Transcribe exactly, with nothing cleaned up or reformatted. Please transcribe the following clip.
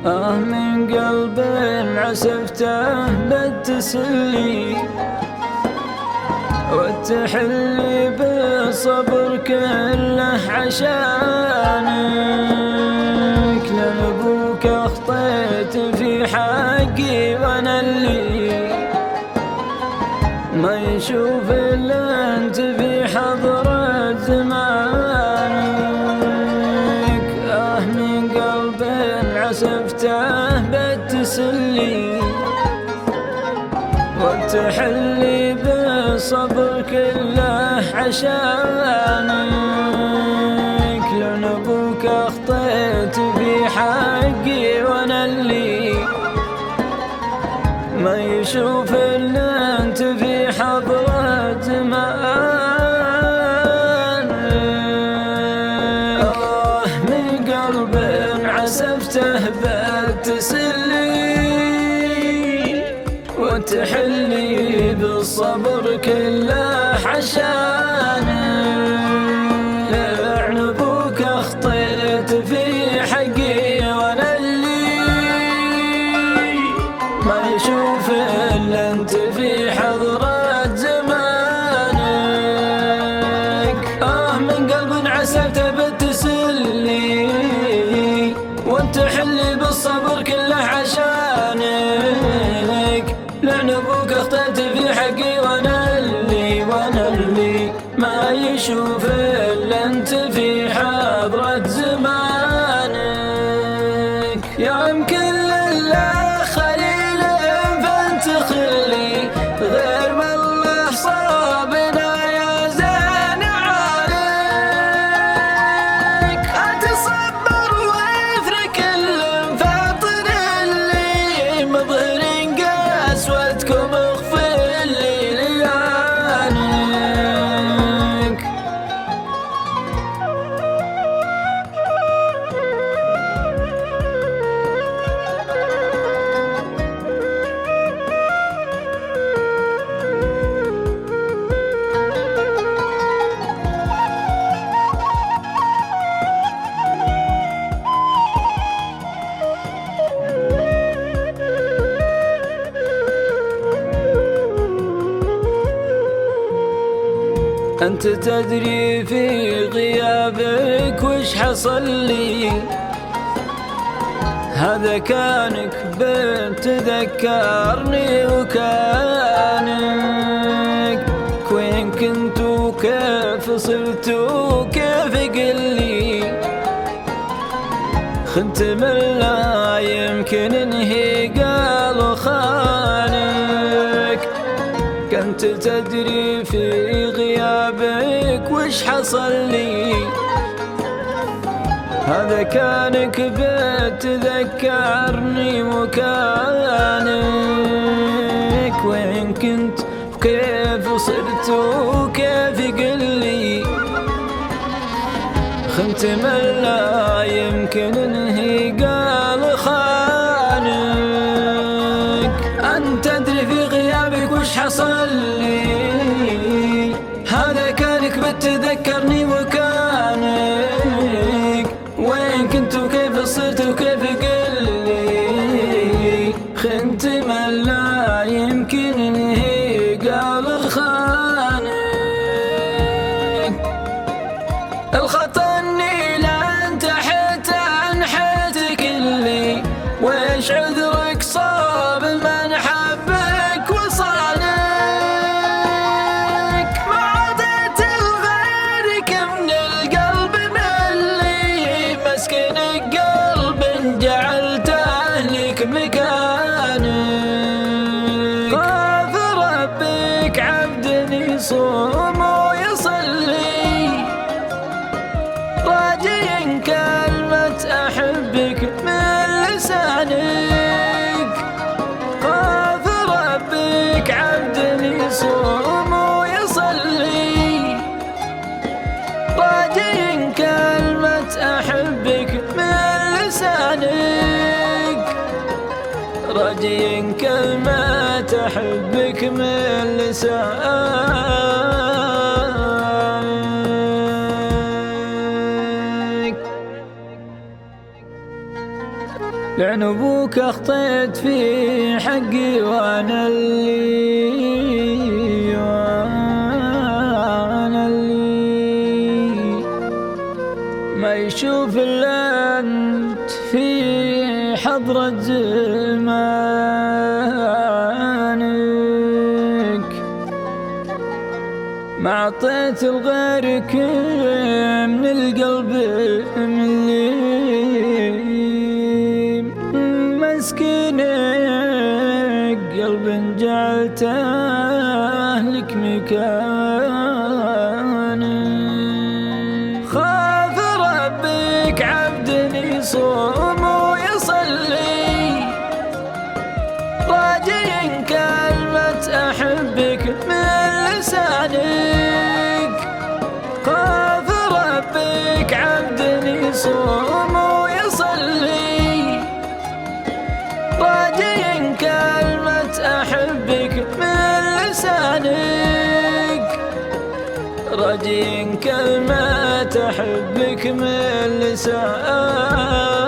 آه من قلب عسفته بالتسلي والتحلي بالصبر كله عشانك، لأن أبوك أخطيت في حقي وأنا اللي ما يشوف إلا أنت في حضرة زمانك. آه من قلب عسفته بالتسلي والتحلي بالصبر كله عشانك، لأن أبوك أخطيت في حقي وأنا اللي ما يشوف إلا أنت في حضرة زمانك. آه من قلب عسفته بالتسلي وتحلي بالصبر كله عشانك، لعن أبوك أخطيت في حقي وأنا اللي ما يشوف إلا أنت في حضرة زمانك. آه من قلب عسفته بالتسلي والتحلي بالصبر كله عشانك، لأن أبوك أخطيت في حقي وأنا اللي وأنا اللي ما يشوف إلا أنت في حضرة زمانك. يا يمكن لله خليل فأنت خلي غير ما الله صابنا يا زين عليك، أتصبر ويفرك الفاطر اللي مظهر قسوتكم اغفر لي ليانك. أنت تدري في غيابك وش حصل لي، هذا كانك بتذكرني وكانك وين كنت وكيف صرت وكيف قلي خنت من لا يمكن انهي قال خانك. كنت تدري في غيابك وش حصل لي، هذا كانك بتذكرني وكانك وين كنت وكيف صرت وكيف قلي خنت من لا يمكن انهي قال خانك. أنت تدري في غيابك وش حصل لي، هذا كانك بتذكرني وكانك وين كنت وكيف صرت وكيف قلي خنت من لا يمكن انهي قال خانك. الخطا اني لا انتحت عن حياتك اللي ويش عذرك صاب من حبك وصانك، ما عطيت لغيرك من القلب ملي مسكن قلب جعلته لك مكانك. خاف ربك عبد يصوم ويصلي راجيا كلمة أحبك من لسانك. خاف ربك عبد يصوم ويصلي راجيا كلمة أحبك من لسانك، راجيا كلمة أحبك من لسانك. لعن ابوك اخطيت في حقي وانا اللي وانا اللي ما يشوف الا انت في حضرة زمانك، ما عطيت لغيرك من القلب ملي مسكينك، قلب جعلته لك مكانك. خاف ربك عبد يصوم ويصلي، راجي كلمة أحبك من لسانك. خاف ربك عبد يصوم ويصلي، راجي كلمة أحبك من لسانك. راجي كلمة أحبك من لسانك.